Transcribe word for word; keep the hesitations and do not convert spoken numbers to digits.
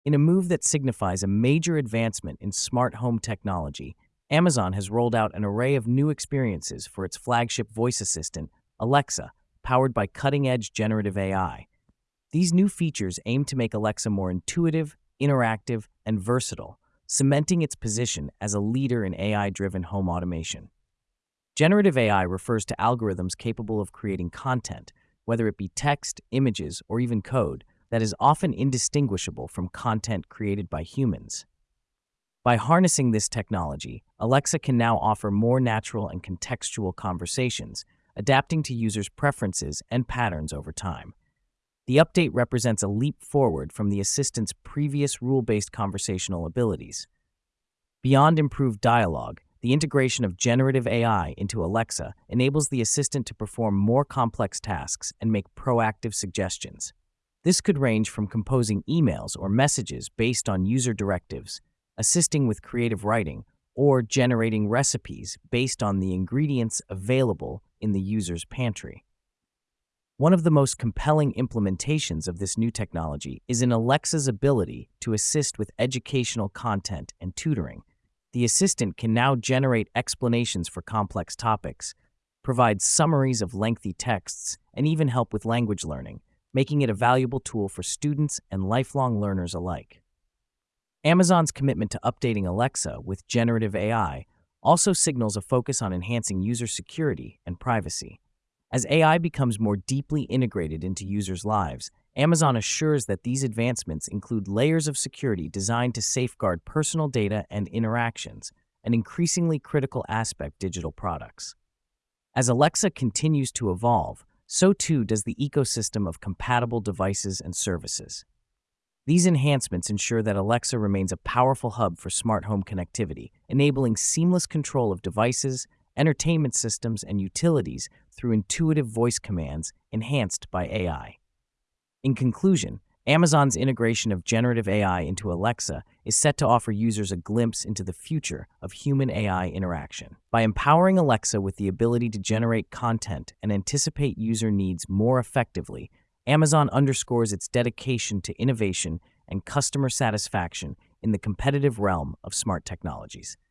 In a move that signifies a major advancement in smart home technology, Amazon has rolled out an array of new experiences for its flagship voice assistant, Alexa, powered by cutting-edge generative A I. These new features aim to make Alexa more intuitive, interactive, and versatile, cementing its position as a leader in A I-driven home automation. Generative A I refers to algorithms capable of creating content, whether it be text, images, or even code, that is often indistinguishable from content created by humans. By harnessing this technology, Alexa can now offer more natural and contextual conversations, adapting to users' preferences and patterns over time. The update represents a leap forward from the assistant's previous rule-based conversational abilities. Beyond improved dialogue, the integration of generative A I into Alexa enables the assistant to perform more complex tasks and make proactive suggestions. This could range from composing emails or messages based on user directives, assisting with creative writing, or generating recipes based on the ingredients available in the user's pantry. One of the most compelling implementations of this new technology is in Alexa's ability to assist with educational content and tutoring. The assistant can now generate explanations for complex topics, provide summaries of lengthy texts, and even help with language learning, making it a valuable tool for students and lifelong learners alike. Amazon's commitment to updating Alexa with generative A I also signals a focus on enhancing user security and privacy. As A I becomes more deeply integrated into users' lives, Amazon assures that these advancements include layers of security designed to safeguard personal data and interactions, an increasingly critical aspect of digital products. As Alexa continues to evolve, so too does the ecosystem of compatible devices and services. These enhancements ensure that Alexa remains a powerful hub for smart home connectivity, enabling seamless control of devices, entertainment systems, and utilities through intuitive voice commands enhanced by A I. In conclusion, Amazon's integration of generative A I into Alexa is set to offer users a glimpse into the future of human-A I interaction. By empowering Alexa with the ability to generate content and anticipate user needs more effectively, Amazon underscores its dedication to innovation and customer satisfaction in the competitive realm of smart technologies.